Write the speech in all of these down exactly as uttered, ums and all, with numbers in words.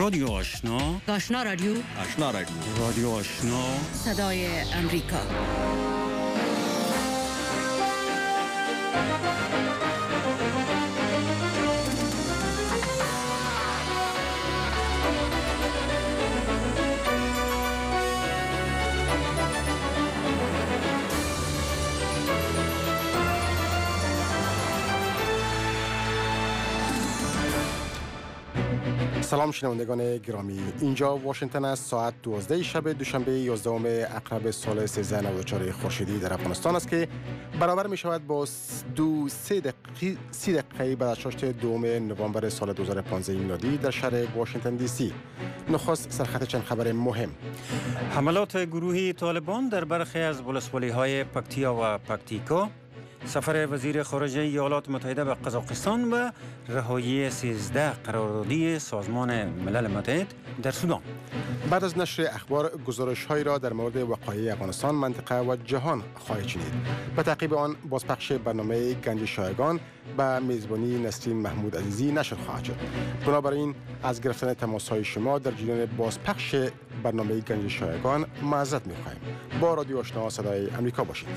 رادیو آشنا، آشنا رادیو آشنا رادیو رادیو آشنا، صدای امریکا. سلام شنوندگان گرامی، اینجا واشنگتن است. ساعت دوازده شب دوشنبه یازدهم اکتبر سال سیزده نود و چهار خورشیدی در افغانستان است که برابر می شود با دو سه دقیقه سی دقیقه بعد از ششم دوم نوامبر سال دو هزار و پانزده میلادی در شهر واشنگتن دی سی. نخست سرخط چند خبر مهم. حملات گروهی طالبان در برخی از ولسوالی‌های پکتیا و پکتیکا، سفر وزیر خارجه ایالات متحده به قزاقستان و رهایی سیزده قراردادی سازمان ملل متحد در سودان. بعد از نشر اخبار گزارش‌هایی را در مورد وقایع افغانستان، منطقه و جهان خواهید شنید. به تعقیب آن بازپخش برنامه گنج شایگان به میزبانی نسرین محمود عزیزی نشر خواهد شد. بنابراین از گرفتن تماس‌های شما در جریان بازپخش برنامه گنج شایگان معذرت می‌خواهیم. با رادیو آشنا صدای آمریکا باشید.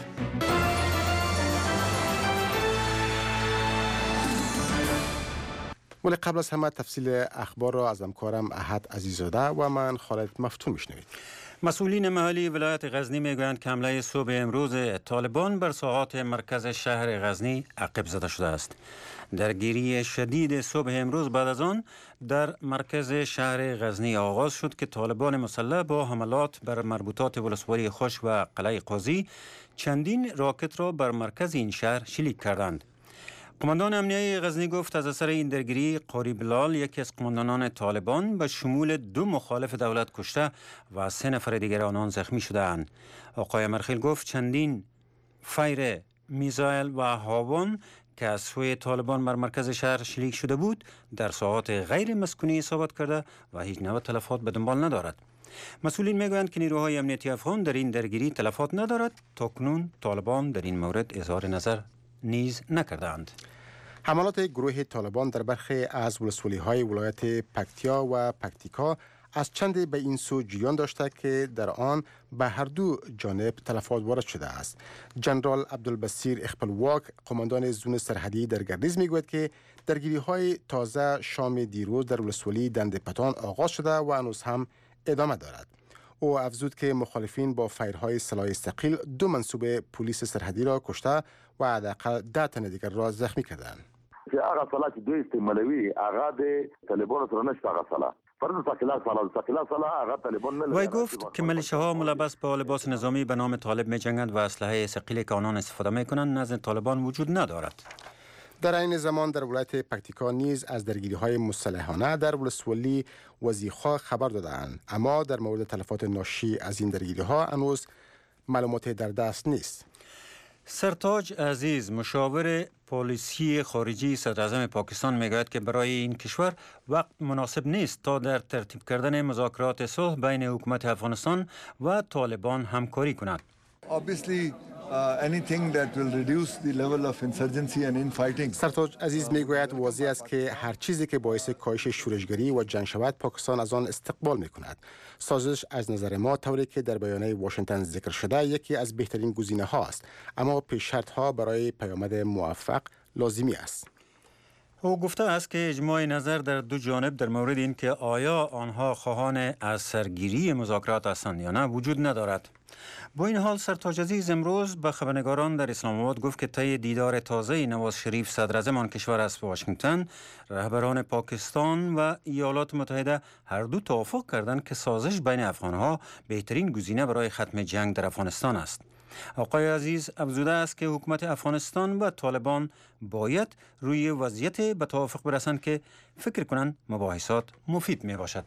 ولی قبل از همه تفصیل اخبار را از همکارم احد عزیزاده و من خالد مفتون میشنوید. مسئولین محلی ولایت غزنی میگویند که حمله صبح امروز طالبان بر ساحات مرکز شهر غزنی عقب زده شده است. درگیری شدید صبح امروز بعد از آن در مرکز شهر غزنی آغاز شد که طالبان مسلح با حملات بر مربوطات ولسوالی خوش و قلعه قاضی چندین راکت را بر مرکز این شهر شلیک کردند. قماندان امنیه غزنی گفت از اثر این درگیری قاری بلال، یکی از قماندانان طالبان، به شمول دو مخالف دولت کشته و سه نفر دیگر آنان زخمی شدند. آقای مرخیل گفت چندین فایر میزایل و هاوان که از سوی طالبان بر مرکز شهر شلیک شده بود در ساحات غیر مسکونی اصابت کرده و هیچ نوع تلفات به دنبال ندارد. مسئولین میگویند که نیروهای امنیتی افغان در این درگیری تلفات ندارد. تاکنون طالبان در این مورد اظهار نظر نیز نکردند. حملات گروه طالبان در برخی از ولسوالی‌های ولایت پکتیا و پکتیکا از چند به این سو جریان داشته که در آن به هر دو جانب تلفات وارد شده است. جنرال عبدالبصیر اخپلواک، قماندان زون سرحدی در گردیز میگوید که درگیری‌های تازه شام دیروز در ولسوالی دنده پتان آغاز شده و هنوز هم ادامه دارد. او افزود که مخالفین با فایرهای سلاح ثقیل دو منصوب پلیس سرحدی را کشته و حداقل ده تن دیگر را زخمی کردند. هغه سلاح چې دوی استعمالوي هغه د طالبانو سره نشته. هغه سلاح فرض سکلا سلاح سکلا سلاح هغه طالبان نه. وی گفت که ملیشه‌ها ملبس با لباس نظامی به نام طالب می‌جنگند و اسلحه ثقیلی که آنان استفاده می‌کنند نزد طالبان وجود ندارد. در این زمان در ولایت پکتیکا نیز از درگیری‌های مسلحانه در ولسوالی وزیخا خبر دادند، اما در مورد تلفات ناشی از این درگیری‌ها هنوز معلومات در دست نیست. سرتاج عزیز، مشاور پالیسی خارجی صدراعظم پاکستان، میگوید که برای این کشور وقت مناسب نیست تا در ترتیب کردن مذاکرات صلح بین حکومت افغانستان و طالبان همکاری کند. Obviously Uh, anything that will reduce the level of insurgency and infighting. سرتاج عزیز میگوید واضح است که هر چیزی که باعث کاهش شورشگری و جنگ شود پاکستان از آن استقبال میکند. سازش از نظر ما طوری که در بیانیه واشنگتن ذکر شده یکی از بهترین گزینه ها است، اما پیش شرط ها برای پیامد موفق لازمی است. او گفته است که اجماع نظر در دو جانب در مورد این که آیا آنها خواهان از سرگیری مذاکرات هستند یا نه وجود ندارد. با این حال سرتاج عزیز امروز به خبرنگاران در اسلام آباد گفت که طی دیدار تازه نواز شریف صدراعظم آن کشور است واشنگتن، رهبران پاکستان و ایالات متحده هر دو توافق کردند که سازش بین افغانها بهترین گزینه برای ختم جنگ در افغانستان است. آقای عزیز افزوده است که حکومت افغانستان و طالبان باید روی وضعیت به توافق برسند که فکر کنند مباحثات مفید می باشد.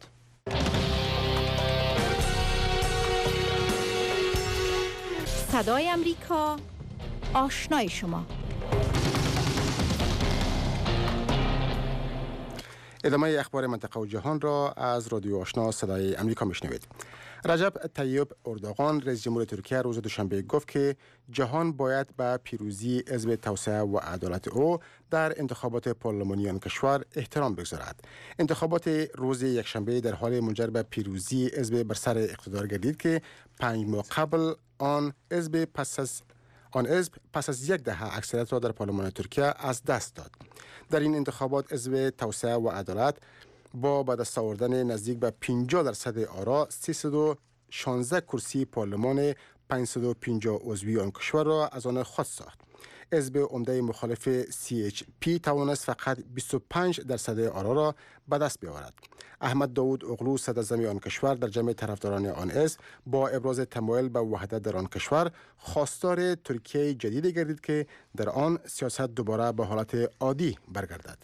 صدای امریکا، آشنای شما. ادامه اخبار منطقه و جهان را از رادیو آشنا صدای امریکا میشنوید. رجب طیب اردوغان رئیس جمهور ترکیه روز دوشنبه گفت که جهان باید به پیروزی حزب توسعه و عدالت او در انتخابات پارلمانی آن کشور احترام بگذارد. انتخابات روز یکشنبه در حال منجر به پیروزی حزب بر سر اقتدار گردید که پنج ماه قبل آن حزب پس از آن حزب پس از یک دهه اکثریت را در پارلمان ترکیه از دست داد. در این انتخابات حزب توسعه و عدالت با به دست آوردن نزدیک به پنجاه درصد آرا سیصد و شانزده کرسی پارلمان پانصد و پنجاه عضوی آن کشور را از آن خود ساخت. حزب عمده مخالف سی اچ پی توانست فقط بیست و پنج درصد آرا را به دست بیاورد. احمد داوود اغلو صدراعظم آن کشور در جمع طرفداران آن حزب با ابراز تمایل به وحدت در آن کشور خواستار ترکیه جدید گردید که در آن سیاست دوباره به حالت عادی برگردد.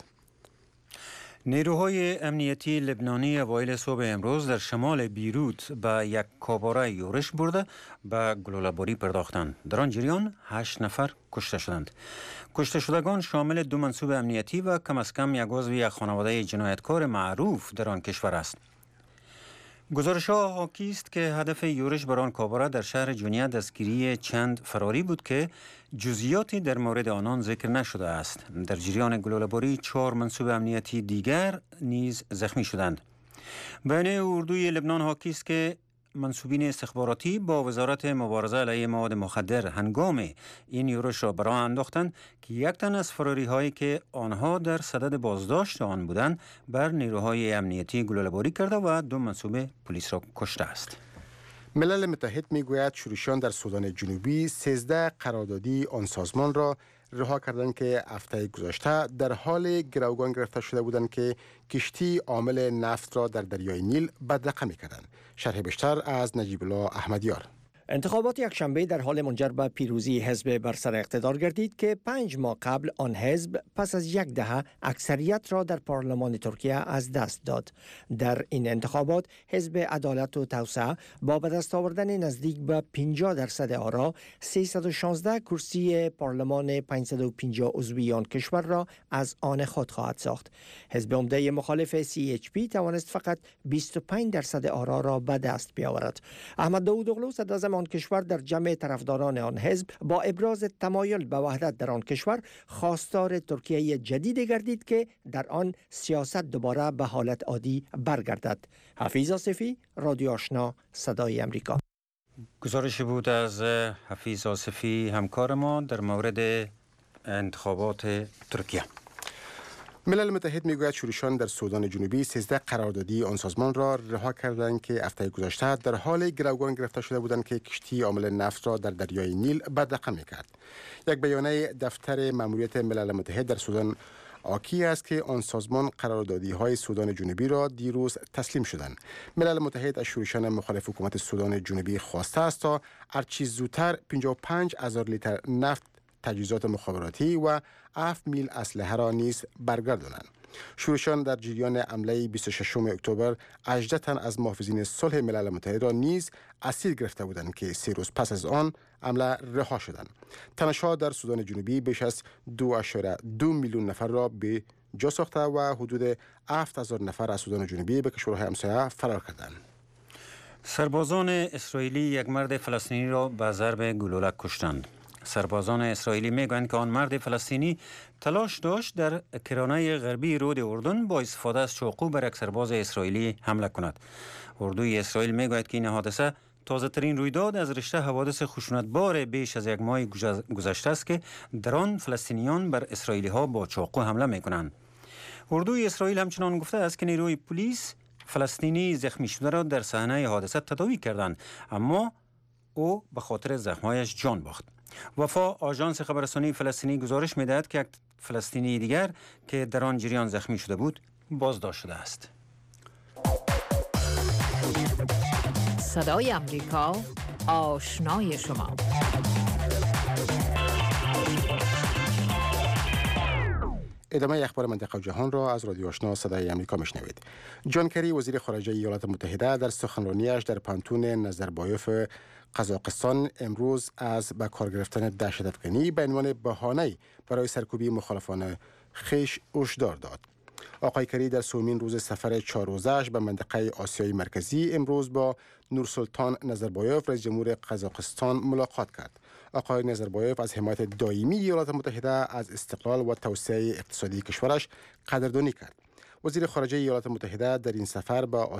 نیروهای امنیتی لبنانی اوایل صبح امروز در شمال بیروت به یک کاباره یورش برده به گلوله‌باری پرداختند. در آن جریان هشت نفر کشته شدند. کشته شدگان شامل دو منصوب امنیتی و کم از کم یک عضو یک خانواده جنایتکار معروف در آن کشور است. گزارش‌ها حاکی است که هدف یورش بر آن کاباره در شهر جونیه دستگیری چند فراری بود که جزئیاتی در مورد آنان ذکر نشده است. در جریان گلوله‌باری چهار منصوب امنیتی دیگر نیز زخمی شدند. بیانیه اردوی لبنان حاکی است که منصوبین استخباراتی با وزارت مبارزه علیه مواد مخدر هنگام این یورش را براه انداختند که یک تن از فراری هایی که آنها در صدد بازداشت آن بودند بر نیروهای امنیتی گلوله‌باری کرده و دو منصوب پلیس را کشته است. ملل متحد میگوید شورشیان در سودان جنوبی سیزده قراردادی آن سازمان را رها کردند که هفته گذشته در حال گروگان گرفته شده بودند که کشتی عامل نفت را در دریای نیل بدرقه می‌کردند. شرح بیشتر از نجیب الله احمدیار. انتخابات یکشنبه در حال منجر به پیروزی حزب بر سر اقتدار گردید که پنج ماه قبل آن حزب پس از یک دهه اکثریت را در پارلمان ترکیه از دست داد. در این انتخابات حزب عدالت و توسعه با به دست آوردن نزدیک به پنجاه درصد آرا سیصد و شانزده کرسی پارلمان پانصد و پنجاه عضوی آن کشور را از آن خود خواهد ساخت. حزب عمده مخالف سی اچ پی توانست فقط بیست و پنج درصد آرا را به دست بیاورد. احمد داوود اغلو صدراعظم آن کشور در جمع طرفداران آن حزب با ابراز تمایل به وحدت در آن کشور خواستار ترکیه جدید گردید که در آن سیاست دوباره به حالت عادی برگردد. حفیظ آصفی، رادیو آشنا، صدای امریکا. گزارش بود از حفیظ آصفی همکار ما در مورد انتخابات ترکیه. ملل متحد میگوید شورشیان در سودان جنوبی سیزده قراردادی آن سازمان را رها کردند که هفته گذشته در حال گروگان گرفته شده بودند که کشتی عامل نفت را در دریای نیل بدرقه میکرد. یک بیانیه دفتر ماموریت ملل متحد در سودان حاکی است که آن سازمان قراردادی های سودان جنوبی را دیروز تسلیم شدند. ملل متحد از شورشیان مخالف حکومت سودان جنوبی خواسته است تا هرچه زودتر پنجاه و پنج هزار لیتر نفت، تجهیزات مخابراتی و هفت میل اسلحه را نیز برگردانند. شورشیان در جریان حمله بیست و ششم اکتبر هجده تن از محافظین صلح ملل متحد را نیز اسیر گرفته بودند که سه روز پس از آن حمله رها شدند. تنش‌ها در سودان جنوبی بیش از دو اشاره دو میلیون نفر را به جا ساخته و حدود هفت هزار نفر از سودان جنوبی به کشورهای همسایه فرار کردند. سربازان اسرائیلی یک مرد فلسطینی را به ضرب گلوله کشتند. سربازان اسرائیلی میگویند که آن مرد فلسطینی تلاش داشت در کرانه غربی رود اردن با استفاده از چاقو بر یک سرباز اسرائیلی حمله کند. اردوی اسرائیل میگوید که این حادثه تازه ترین رویداد از رشته حوادث خشونتبار بیش از یک ماه گذشته است که در آن فلسطینیان بر اسرائیلی ها با چاقو حمله میکنند. اردوی اسرائیل همچنان گفته است که نیروی پلیس فلسطینی زخمی شده را در صحنه حادثه تداوی کردند، اما او به خاطر زخم‌هایش جان باخت. وفا آژانس خبررسانی فلسطینی گزارش می‌دهد که یک فلسطینی دیگر که در آن جریان زخمی شده بود بازداشت شده است. صدای امریکا، آشنای شما. ادامه اخبار منطقه و جهان را از رادیو آشنا صدای امریکا میشنوید. جان کری وزیر خارجه ایالات متحده در سخنرانیش در پانتون نظربایوف قزاقستان امروز از به کار گرفتن دهشت‌افکنی به عنوان بهانه برای سرکوبی مخالفان خویش هشدار داد. آقای کری در سومین روز سفر چهار روزش به منطقه آسیای مرکزی امروز با نورسلطان نظربایف رئیس جمهور قزاقستان ملاقات کرد. آقای نظربایف از حمایت دائمی ایالات متحده از استقلال و توسعه اقتصادی کشورش قدردانی کرد. وزیر خارجه ایالات متحده در این سفر با